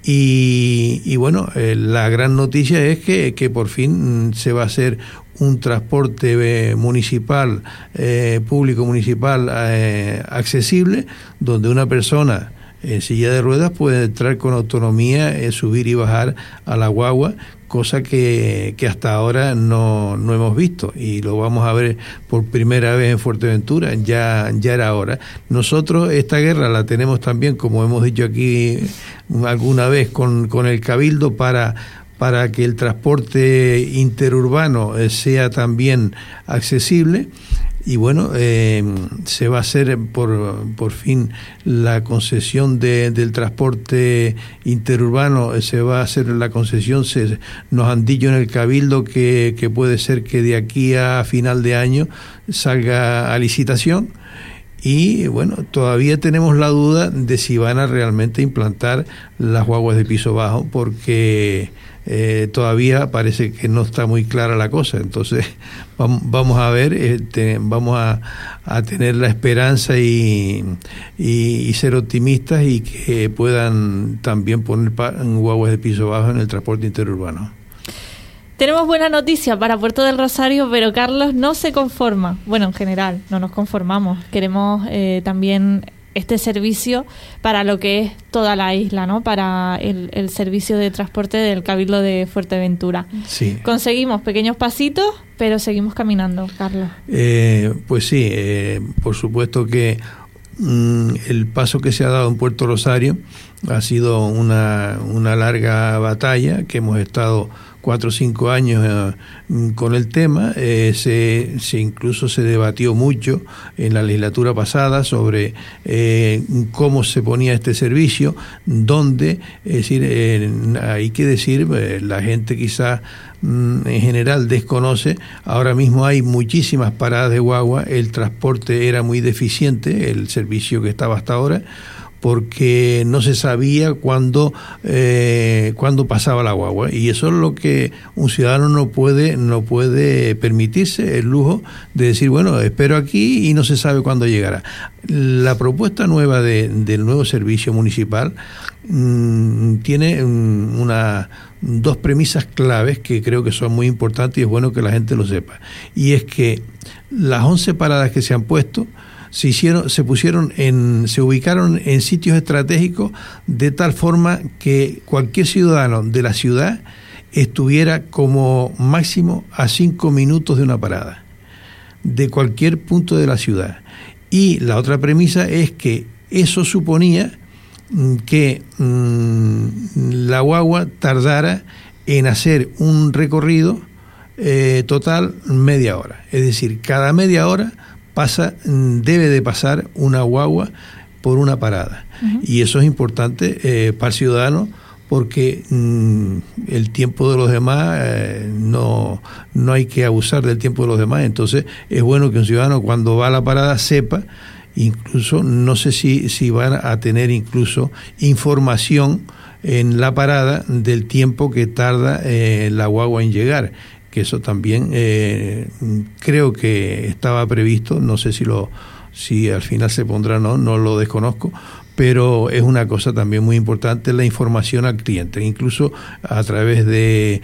F: Y, y bueno, eh, la gran noticia es que, que por fin mm, se va a hacer un transporte eh, municipal, eh, público municipal eh, accesible, donde una persona en silla de ruedas puede entrar con autonomía, eh, subir y bajar a la guagua, cosa que, que hasta ahora no, no hemos visto, y lo vamos a ver por primera vez en Fuerteventura. Ya, ya era hora. Nosotros esta guerra la tenemos también, como hemos dicho aquí alguna vez, con, con el Cabildo para para que el transporte interurbano sea también accesible. Y bueno, eh, se va a hacer por, por fin la concesión de, del transporte interurbano, se va a hacer la concesión, se, nos han dicho en el Cabildo que, que puede ser que de aquí a final de año salga a licitación. Y bueno, todavía tenemos la duda de si van a realmente implantar las guaguas de piso bajo, porque eh, todavía parece que no está muy clara la cosa. Entonces vamos a ver, eh, te, vamos a, a tener la esperanza y, y, y ser optimistas, y que puedan también poner pa, guaguas de piso bajo en el transporte interurbano.
B: Tenemos buena noticia para Puerto del Rosario, pero Carlos no se conforma. Bueno, en general, no nos conformamos. Queremos eh, también este servicio para lo que es toda la isla, ¿no? Para el, el servicio de transporte del Cabildo de Fuerteventura.
F: Sí.
B: Conseguimos pequeños pasitos, pero seguimos caminando, Carlos.
F: Eh, pues sí, eh, por supuesto que mm, el paso que se ha dado en Puerto Rosario ha sido una, una larga batalla, que hemos estado cuatro o cinco años eh, con el tema. Eh, se, se incluso se debatió mucho en la legislatura pasada sobre eh, cómo se ponía este servicio, dónde, es decir, eh, hay que decir, eh, la gente quizás mm, en general desconoce, ahora mismo hay muchísimas paradas de guagua, el transporte era muy deficiente, el servicio que estaba hasta ahora, porque no se sabía cuándo eh, cuándo pasaba la guagua, y eso es lo que un ciudadano no puede no puede permitirse, el lujo de decir, bueno, espero aquí y no se sabe cuándo llegará. La propuesta nueva de, del nuevo servicio municipal mmm, tiene una dos premisas claves que creo que son muy importantes, y es bueno que la gente lo sepa, y es que las once paradas que se han puesto se hicieron, se pusieron en, se ubicaron en sitios estratégicos de tal forma que cualquier ciudadano de la ciudad estuviera como máximo a cinco minutos de una parada, de cualquier punto de la ciudad. Y la otra premisa es que eso suponía que mmm, la guagua tardara en hacer un recorrido eh, total media hora. Es decir, cada media hora pasa, debe de pasar una guagua por una parada. Uh-huh. Y eso es importante eh, para el ciudadano, porque mmm, el tiempo de los demás eh, no, no hay que abusar del tiempo de los demás. Entonces es bueno que un ciudadano cuando va a la parada sepa, incluso no sé si, si van a tener incluso información en la parada del tiempo que tarda eh, la guagua en llegar, que eso también eh, creo que estaba previsto, no sé si lo si al final se pondrá o no, no lo desconozco, pero es una cosa también muy importante, la información al cliente, incluso a través de,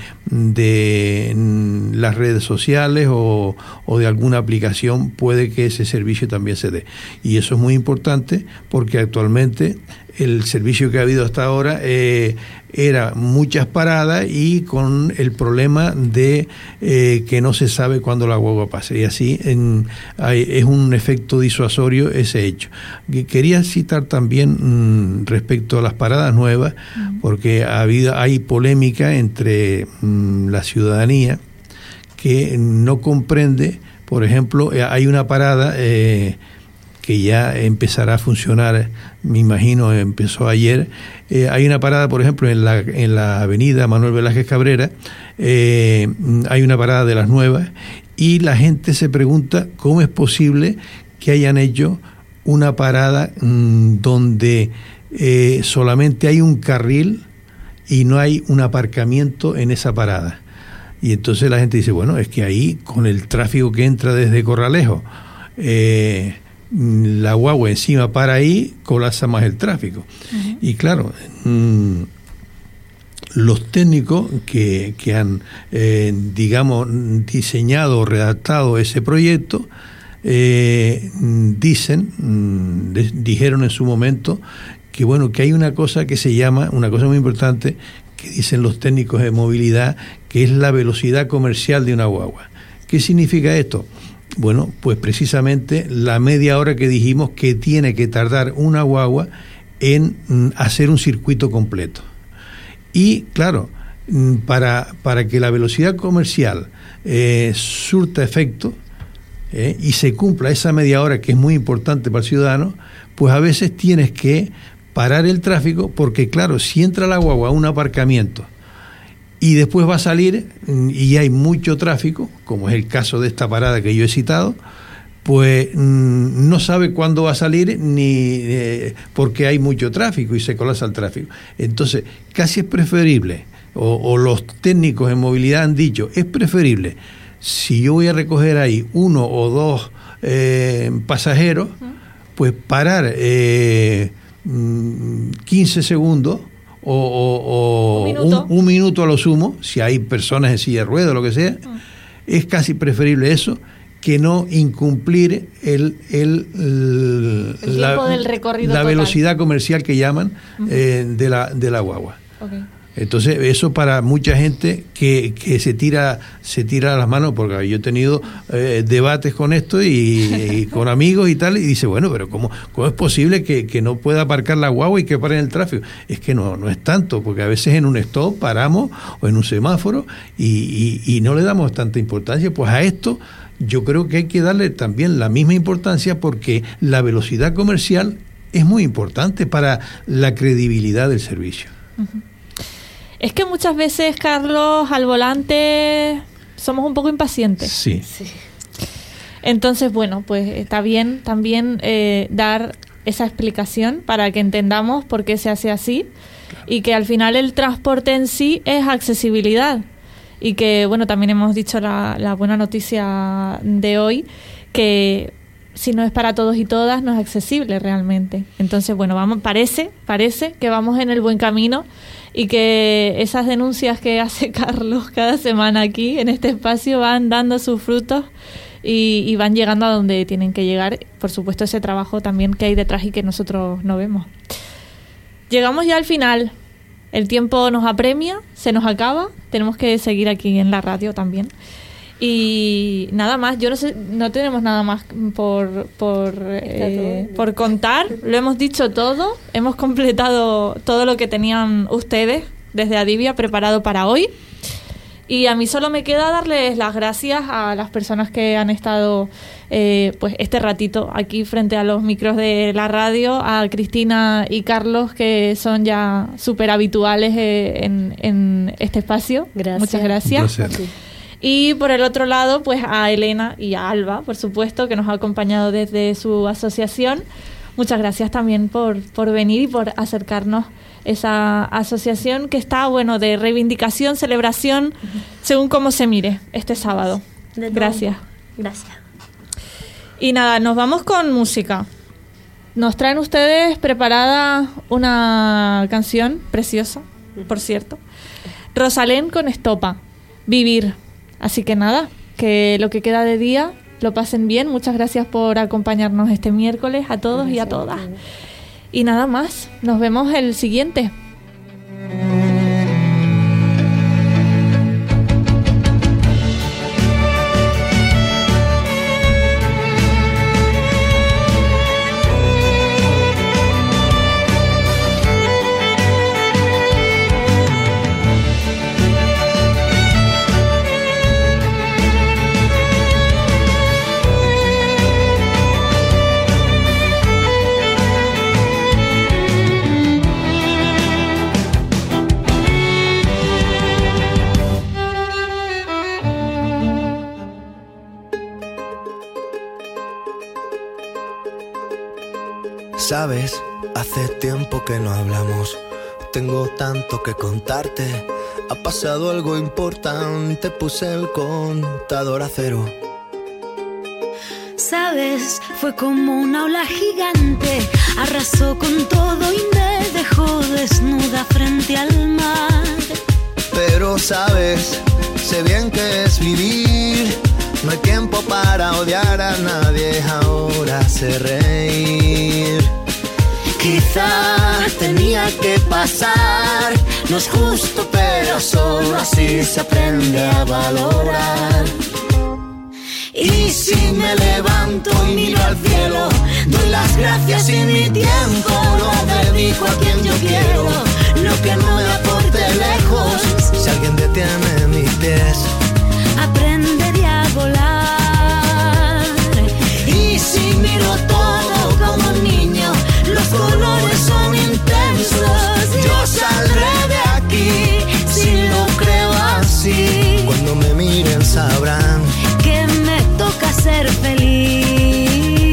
F: de las redes sociales o, o de alguna aplicación puede que ese servicio también se dé. Y eso es muy importante, porque actualmente el servicio que ha habido hasta ahora eh, era muchas paradas y con el problema de eh, que no se sabe cuándo la guagua pase, y así en, hay, es un efecto disuasorio ese hecho. Quería citar también mmm, respecto a las paradas nuevas, porque ha habido, hay polémica entre mmm, la ciudadanía que no comprende, por ejemplo, hay una parada eh, que ya empezará a funcionar, me imagino, empezó ayer. Eh, hay una parada, por ejemplo, en la en la avenida Manuel Velázquez Cabrera, eh, hay una parada de las nuevas, y la gente se pregunta cómo es posible que hayan hecho una parada mmm, donde eh, solamente hay un carril y no hay un aparcamiento en esa parada. Y entonces la gente dice, bueno, es que ahí, con el tráfico que entra desde Corralejo, eh, la guagua encima para ahí, colapsa más el tráfico. Uh-huh. Y claro, mmm, los técnicos que, que han, eh, digamos, diseñado o redactado ese proyecto, eh, dicen, dijeron en su momento, que bueno, que hay una cosa que se llama, una cosa muy importante, que dicen los técnicos de movilidad, que es la velocidad comercial de una guagua. ¿Qué significa esto? Bueno, pues precisamente la media hora que dijimos que tiene que tardar una guagua en mm, hacer un circuito completo. Y claro, mm, para, para que la velocidad comercial eh, surta efecto eh, y se cumpla esa media hora que es muy importante para el ciudadano, pues a veces tienes que parar el tráfico, porque claro, si entra la guagua a un aparcamiento y después va a salir y hay mucho tráfico, como es el caso de esta parada que yo he citado, pues mmm, no sabe cuándo va a salir ni eh, porque hay mucho tráfico y se colapsa el tráfico. Entonces, casi es preferible, o, o los técnicos en movilidad han dicho, es preferible, si yo voy a recoger ahí uno o dos eh, pasajeros, pues parar eh, quince segundos o, o, o
B: un, minuto.
F: Un, un minuto a lo sumo, si hay personas en silla de ruedas o lo que sea, mm. es casi preferible eso que no incumplir el, el, el,
B: el
F: la,
B: tiempo del recorrido
F: la
B: total.
F: Velocidad comercial que llaman uh-huh. eh, de, la, de la guagua.
B: Okay.
F: Entonces, eso para mucha gente que, que se tira se tira las manos, porque yo he tenido eh, debates con esto y, y con amigos y tal, y dice, bueno, pero ¿cómo, cómo es posible que, que no pueda aparcar la guagua y que pare en el tráfico? Es que no, no es tanto, porque a veces en un stop paramos o en un semáforo y, y, y no le damos tanta importancia. Pues a esto yo creo que hay que darle también la misma importancia, porque la velocidad comercial es muy importante para la credibilidad del servicio.
B: Uh-huh. Es que muchas veces, Carlos, al volante somos un poco impacientes.
F: Sí.
C: Sí.
B: Entonces, bueno, pues está bien también eh, dar esa explicación para que entendamos por qué se hace así, claro. Y que al final el transporte en sí es accesibilidad. Y que, bueno, también hemos dicho la, la buena noticia de hoy, que si no es para todos y todas, no es accesible realmente. Entonces, bueno, vamos, parece, parece que vamos en el buen camino, y que esas denuncias que hace Carlos cada semana aquí en este espacio van dando sus frutos y, y van llegando a donde tienen que llegar. Por supuesto, ese trabajo también que hay detrás y que nosotros no vemos. Llegamos ya al final. El tiempo nos apremia, se nos acaba. Tenemos que seguir aquí en la radio también. Y nada más, yo no sé, no tenemos nada más por por, eh, por contar. Lo hemos dicho todo, hemos completado todo lo que tenían ustedes desde Adivia preparado para hoy. Y a mí solo me queda darles las gracias a las personas que han estado eh, pues este ratito aquí frente a los micros de la radio, a Cristina y Carlos, que son ya súper habituales eh, en, en este espacio.
C: Gracias.
B: Muchas gracias. gracias. Y por el otro lado, pues a Elena y a Alba, por supuesto, que nos ha acompañado desde su asociación. Muchas gracias también por, por venir y por acercarnos esa asociación que está, bueno, de reivindicación, celebración, uh-huh. según cómo se mire este sábado. Gracias.
E: Gracias.
B: Y nada, nos vamos con música. Nos traen ustedes preparada una canción preciosa, por cierto. Rosalén con Estopa, Vivir. Así que nada, que lo que queda de día lo pasen bien. Muchas gracias por acompañarnos este miércoles a todos gracias y a todas. A y nada más, nos vemos el siguiente.
G: Sabes, hace tiempo que no hablamos. Tengo tanto que contarte. Ha pasado algo importante. Puse el contador a cero.
H: Sabes, fue como una ola gigante. arrasó con todo y me dejó desnuda frente al mar.
G: Pero sabes, sé bien que es vivir, no hay tiempo para odiar a nadie, ahora sé reír. Quizá tenía que pasar, no es justo, pero solo así se aprende a valorar. Y si me levanto y miro al cielo, doy las gracias y mi tiempo lo dedico a quien yo quiero. Lo que no me aporte lejos, si alguien detiene mis pies,
H: aprenderé a volar.
G: Y si miro todo como un niño, los colores son intensos, yo saldré de aquí si lo creo así. Cuando me miren sabrán
H: que me toca ser feliz.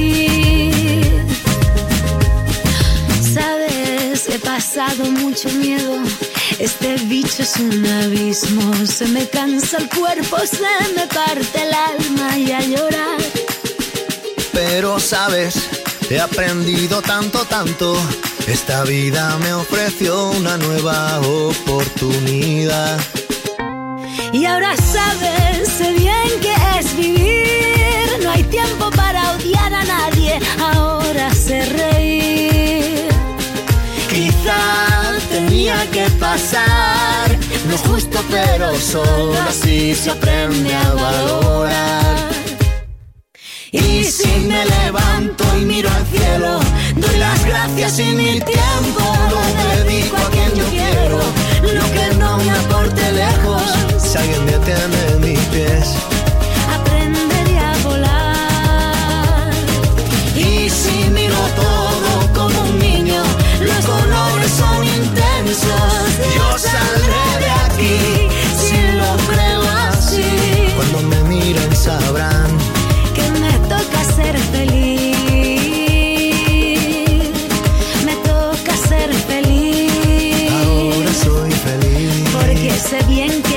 H: Sabes, he pasado mucho miedo, este bicho es un abismo, se me cansa el cuerpo, se me parte el alma y a llorar.
G: Pero sabes, he aprendido tanto, tanto, esta vida me ofreció una nueva oportunidad.
H: Y ahora sabes, sé bien que es vivir, no hay tiempo para odiar a nadie, ahora sé reír.
G: Quizá tenía que pasar, no es justo, pero solo así se aprende a valorar. Y si me levanto y miro al cielo, doy las gracias y mi tiempo lo dedico a quien yo quiero. Lo que no me aporte lejos, si alguien detiene mis pies,
H: aprenderé a volar.
G: Y si miro todo como un niño, los colores son intensos, yo saldré de aquí si lo creo así. Cuando me miren sabrán
H: que me toca ser feliz, me toca ser feliz.
G: Ahora soy feliz,
H: porque sé bien que